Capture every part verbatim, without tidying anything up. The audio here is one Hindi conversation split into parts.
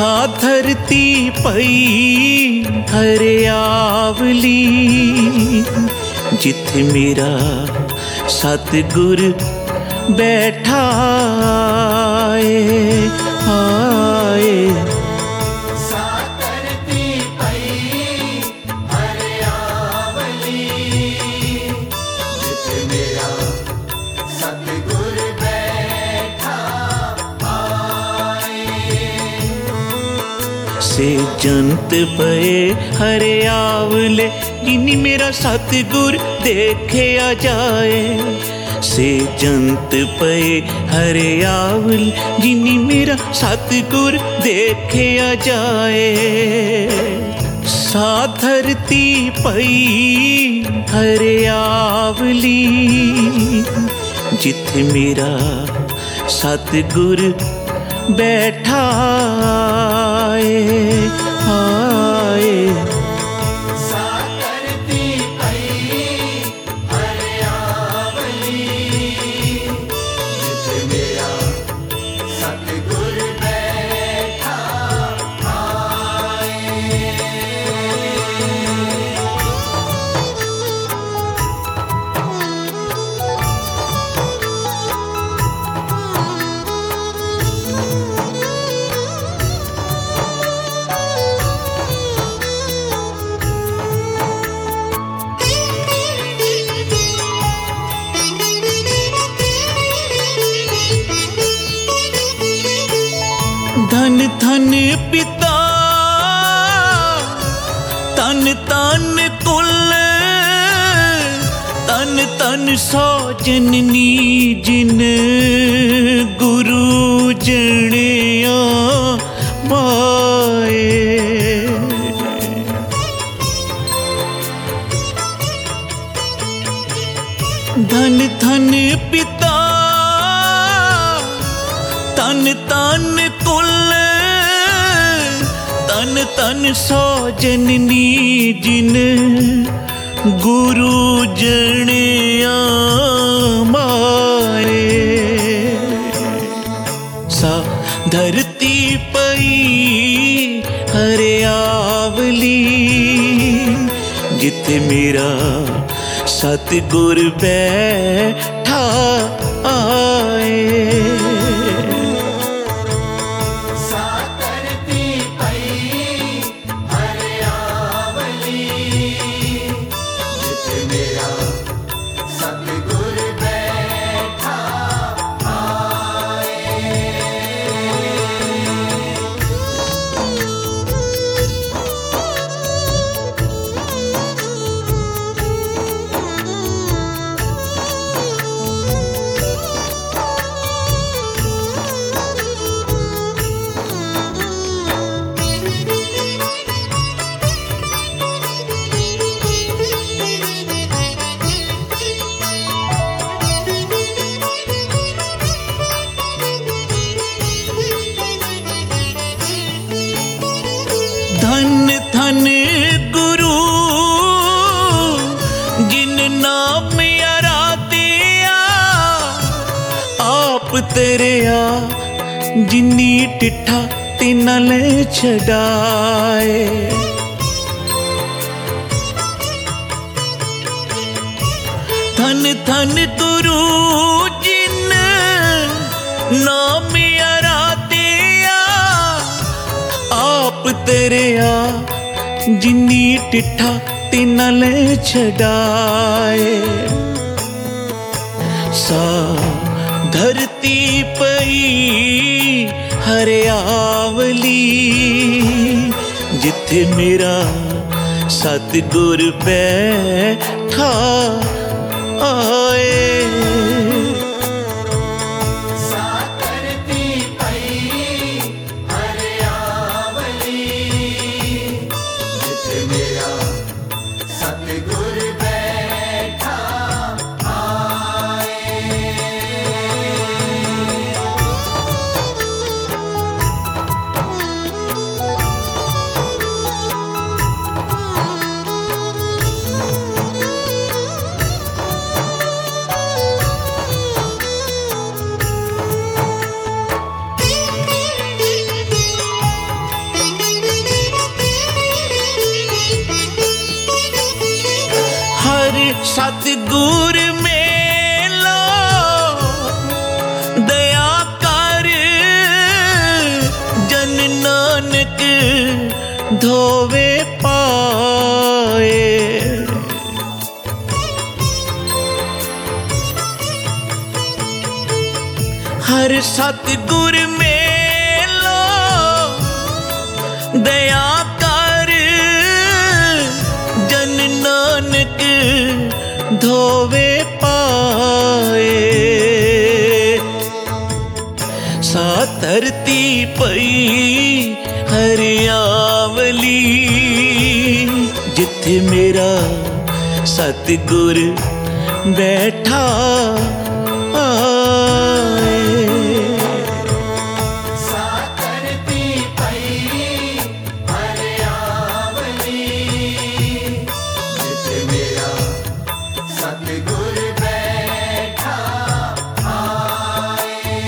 सा धरती पई हरियावली, जिथे मेरा सतगुर बैठा आए आए। से जंत पए हरियावले, जिनी मेरा सतगुर देखे आ जाए। से जंत पए हरियावले, जिनी मेरा सतगुर देखे आ जाए। सा धरती पई हरियावली, जिथे मेरा सतगुर बैठा आए आए। धन धन पिता तन तन कुल, तन तन सौ जननी जिन गुरु जनिया माए। धन धन पिता तन तन कुल, तन तन सौ जननी जिन गुरु जनिया मारे। सा धरती पई हरियावली, जिथे मेरा सतगुर बैठा आए। धन धन गुरु जिन नाम आराधिया, आप तेरे आ जिनी टिठा तिना ले छड़ाए। धन धन गुरु जिन नाम आराधिया, आप तेरे आ जिनी टिठा तिना ले छड़ाए। सा धरती पई हरियावली, जिथे मेरा सतगुर बैठा आए। सतगुर मेलो दया कर जन नानक धोवे पाए। हर सतगुर मेलो दया कर जन नानक धोवे पाए। सा धरती पई हरियावली जिथे मेरा सतगुर बैठा आए। सा धरती पई हरियावली जिथे मेरा सतगुर बैठा आए।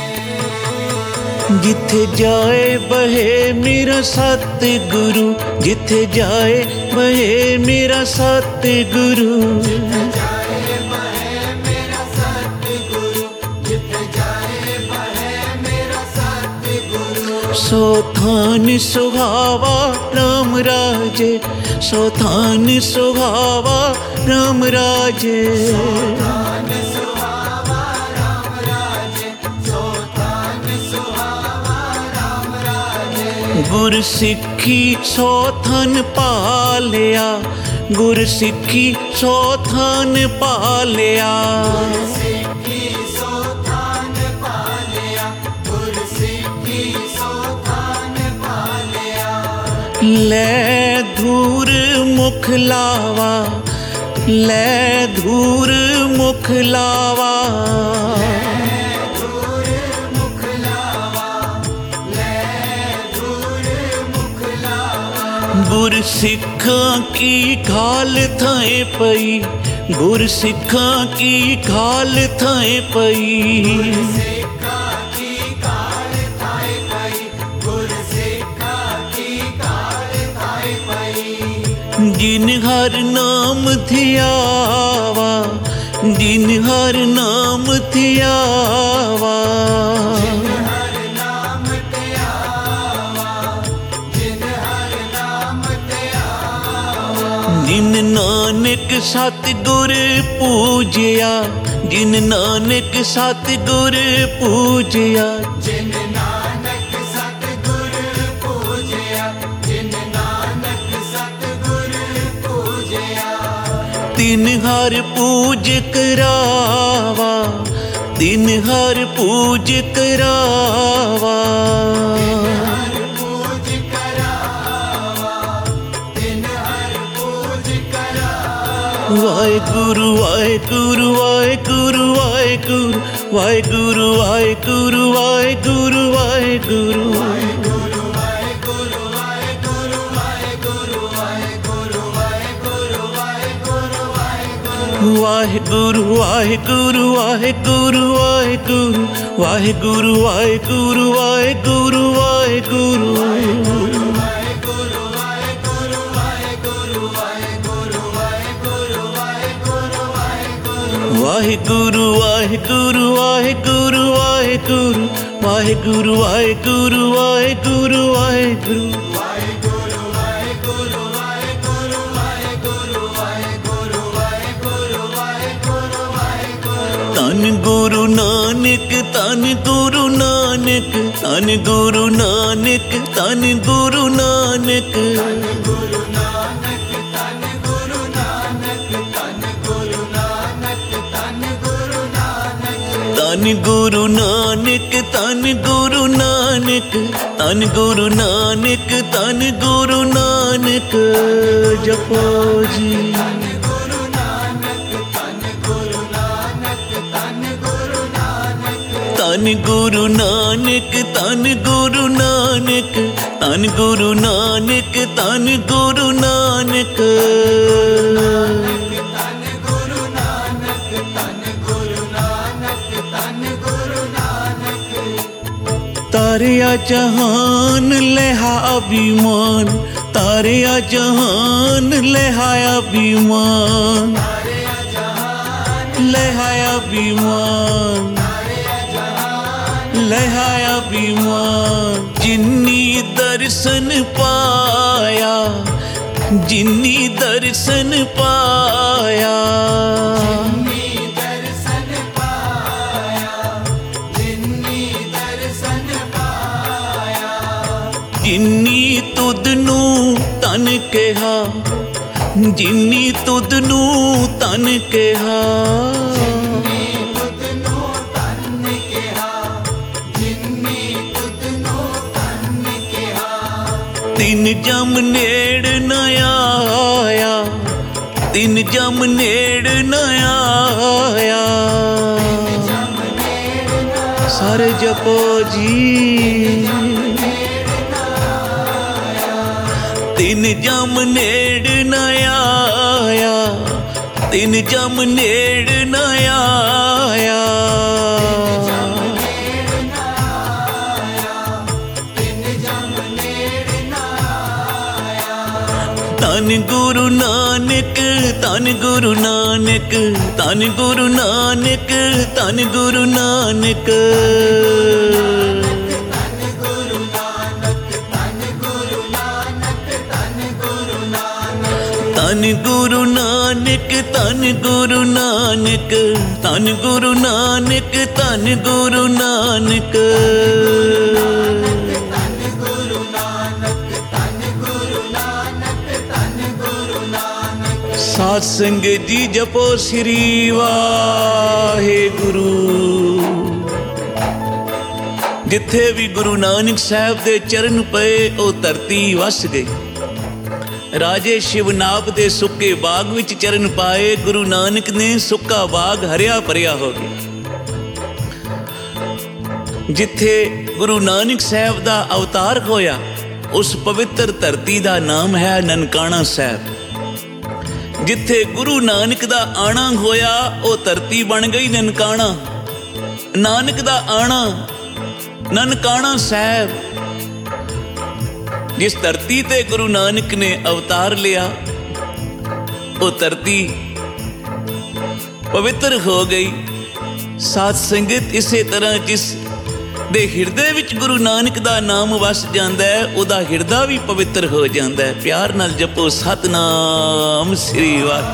जिथे जाए बहे मेरा सतगुरु, जिथे जाए बहे मेरा सतगुरु। जाए बहे मेरा सतगुरु, जिथे जाए बहे मेरा सतगुरु। सो थान सुहावा राम राजे, सो थान सुहावा राम राजे। सोतान सुहावा राम राजे, सोतान सुहावा राम राजे। गुर सिੱਖੀ सो थन पालिया, गुर सिੱਖੀ सो थन पालिया। सिक्खी सोतान पालिया, गुर सिक्खी सोतान पालिया। ਲੈ ਧੂਰ ਮੁਖ ਲਾਵਾ, ਲੈ ਧੂਰ ਮੁਖ ਲਾਵਾ। धूर मुख लावा, ले धूर मुख लावा। ਗੁਰ ਸਿੱਖਾਂ ਕੀ ਖਾਲ ਥਾਏ ਪਈ, ਗੁਰ ਸਿੱਖਾਂ ਕੀ ਖਾਲ ਥਾਏ ਪਈ। सिक्खा की काल थाए पई, गुर सिक्खा की काल थाए पई। जिन हर नाम धियावा, जिन हर नाम धियावा। हर नाम ते आवा, जिन हर नाम ते आवा। जिन नानक सतगुर पूजिया, जिन नानक सतगुर पूजिया। जिन नानक सतगुर पूजिया, जिन नानक सतगुर पूजिया। तिन हर पूज करावा, तिन हर पूज करावा। हर पूज करावा, तिन हर पूज करावा। वाहेगुरु वाहेगुरु वाहेगुरु वाहेगुरु वाहेगुरु वाहेगुरु वाहेगुरु वाहेगुरु। गुरु वाहेगुरु वाहेगुरु वाहेगुरु वाहेगुरु वाहेगुरु वाहेगुरु वाहेगुरु। वाहेगुरु वाहेगुरु वाहेगुरु वाहेगुरु वाहेगुरु वाहेगुरु वाहेगुरु वाहेगुरु। वाहेगुरु वाहेगुरु वाहेगुरु वाहेगुरु वाहेगुरु वाहेगुरु वाहेगुरु। वाहेगुरु वाहेगुरु वाहेगुरु वाहेगुरु वाहेगुरु वाहेगुरु वाहेगुरु वाहेगुरु। वाहेगुरु वाहेगुरु वाहेगुरु वाहेगुरु वाहेगुरु वाहेगुरु वाहेगुरु वाहेगुरु। धन गुरु नानक धन गुरु नानक धन गुरु नानक धन गुरु नानक। गुरु नानक तन गुरु नानक तन गुरु नानक तन गुरु नानक। धन गुरु नानक धन गुरु नानक धन गुरु नानक धन गुरु नानक। जपो जी तन गुरु नानक तन गुरु नानक तन गुरु नानक। धन गुरु नानक धन गुरु नानक धन गुरु नानक धन गुरु नानक। तन गुरु नानक तन गुरु नानक तन गुरु नानक। तारिया जहान लेहा अभिमान तारिया जहान लेहा अभिमान। तारे लहाया बीमान, लहाया बीमान। जिन्नी दर्शन पाया, जिन्नी दर्शन पाया, जिन्नी दर्शन पाया, जिन्नी दर्शन पाया। जिन्नी तुदनू तन कहा, जिन्नी तुदनू तन कहा, जिन्नी तुदनू तन कहा, जिन्नी तुदनू तन कहा। तिन जम नेड़ न आया, तिन जम नेड़ न आया। सारे जपो जी, तिन जम नेड़ न आया, तिन जम नेड़ न आया। धन गुरु नानक, धन गुरु नानक, धन गुरु नानक, धन गुरु नानक। धन गुरु नानक, धन गुरु नानक, धन गुरु नानक, धन गुरु नानक। साध संगत जी जपो श्री वाहेगुरु। जिथे भी गुरु नानक साहब दे चरण पए ओ धरती वस गई। राजे शिवनाभ दे सुक्के बाग विच चरण पाए, गुरु नानक ने सुक्का बाग हरिया भरिया हो गया। जिथे गुरु नानक साहब दा अवतार होया उस पवित्र धरती दा नाम है ननकाना साहब। जिथे गुरु नानक दा आना होया वो धरती बन गई ननकाना। नानक दा आना ननकाना साहब। जिस धरती ते गुरु नानक ने अवतार लिया वो धरती पवित्र हो गई। साध संगत इसे तरह जिस दे हिरदे विच गुरु नानक दा नाम वस जांदा है उदा हिरदा भी पवित्र हो जांदा है। प्यार नाल जपो सतनाम श्री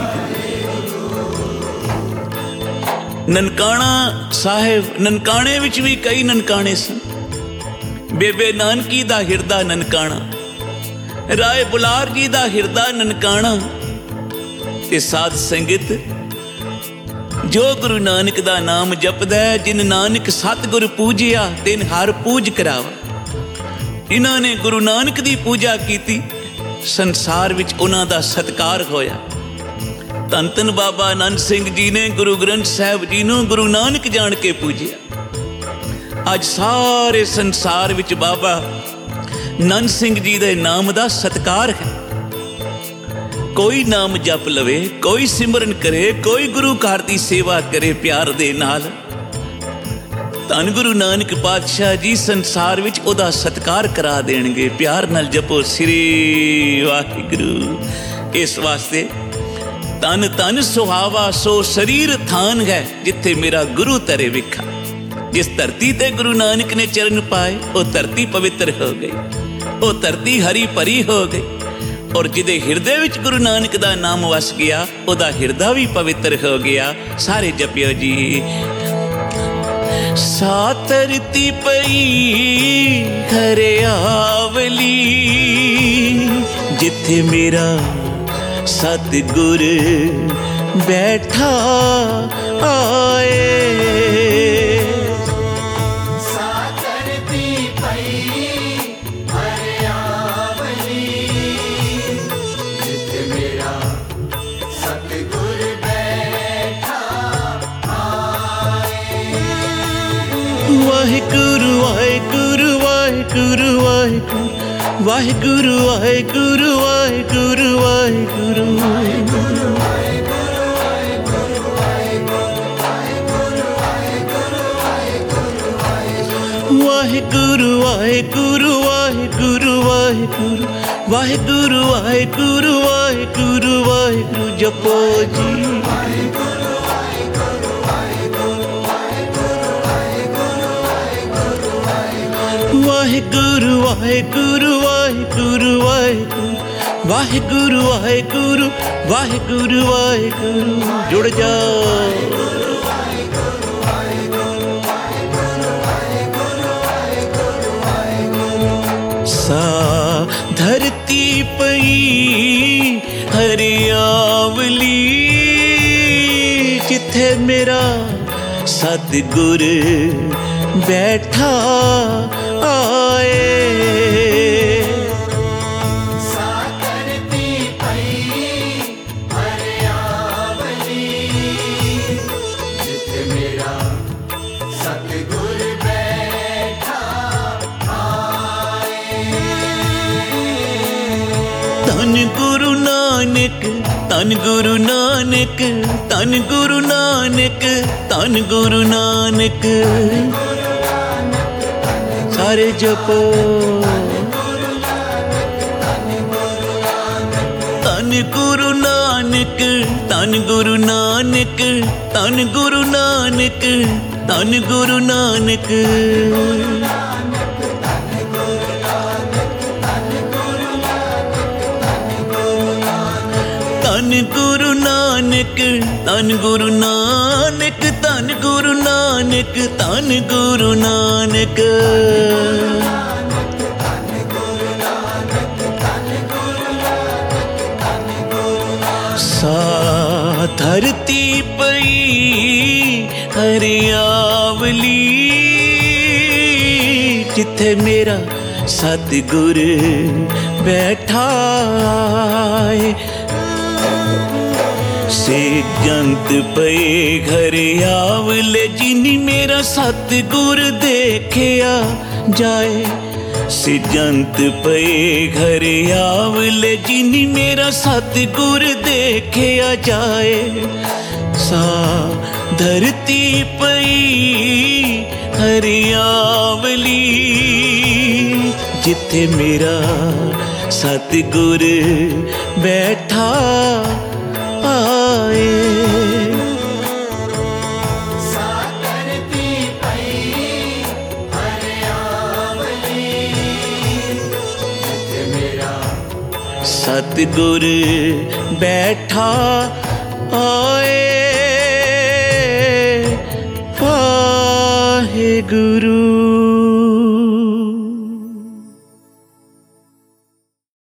वाहिगुरू। ननकाना साहिब, ननकाने विच भी कई ननकाने सन। बेबे नानकी दा हिरदा ननकाना, राय बुलार जी दा हिरदा ननकाना। ते साध संगत जो गुरु नानक दा नाम जपदा है, जिन नानक सतगुर पूजिया तिन हर पूज करावा। इन्हां ने गुरु नानक दी पूजा कीती, संसार विच उन्हां दा सत्कार होया। धन धन बाबा आनंद सिंह जी ने गुरु ग्रंथ साहिब जी नूं गुरु नानक जान के पूजिया। अज सारे संसार विच बाबा नंद सिंह जी दे नाम दा सत्कार है। कोई नाम जप लवे, कोई सिमरन करे, कोई गुरु घर दी सेवा करे प्यार दे नाल। धन गुरु नानक पातशाह जी संसार विच ओदा सत्कार करा देणगे। प्यार नाल जपो श्री वाहिगुरू। इस वास्ते तन तन सुहावा सो शरीर थान है जिथे मेरा गुरु तरे विखा। जिस धरती ते गुरु नानक ने चरण पाए वो धरती पवित्र हो गई, वो धरती हरी भरी हो गई। और जिदे हिरदे विच गुरु नानक दा नाम वस गया ओदा हिरदा भी पवित्र हो गया। सारे जपियो जी। सातरती पई हरियावली जिथे मेरा सतगुर बैठा आए। वाहिगुरु वाहिगुरु वाहिगुरु वाहिगुरु वाहिगुरु वाहिगुरु वाहिगुरु वाहिगुरु वाहिगुरु वाहिगुरु वाहिगुरु वाहिगुरु वाहिगुरु वाहिगुरु वाहिगुरु वाहिगुरु जपो जी। ਵਾਹਿਗੁਰੂ ਵਾਹਿਗੁਰੂ ਵਾਹਿਗੁਰੂ ਵਾਹਿਗੁਰੂ ਵਾਹਿਗੁਰੂ ਵਾਹਿਗੁਰੂ ਵਾਹਿਗੁਰੂ ਵਾਹਿਗੁਰੂ ਜੁੜ ਜਾ। सा धरती पई हरियावली जिथे मेरा सतगुर बैठा आए। सा धरती पई हरियावली जिथे मेरा सतगुर बैठा आए। धन गुरु नानक धन गुरु नानक धन गुरु नानक धन गुरु नानक सारे जपो। धन गुरु नानक धन गुरु नानक धन गुरु नानक धन गुरु नानक धन गुरु नानक धन गुरु नानक धन गुरु नानक धन गुरु नानक। सा धरती पई हरियावली जिथे मेरा सतगुर बैठा है। से जंत पे घर आवले जिनी मेरा सतगुर देखिया जाए। से जंत पे घर आवले जिनी मेरा सतगुर देखिया जाए। सा धरती पई हरियावली जिथे मेरा सतगुर बैठा आए। सा धरती पई हरियावली जिथे मेरा सतगुर बैठा आए। वाहे गुरु।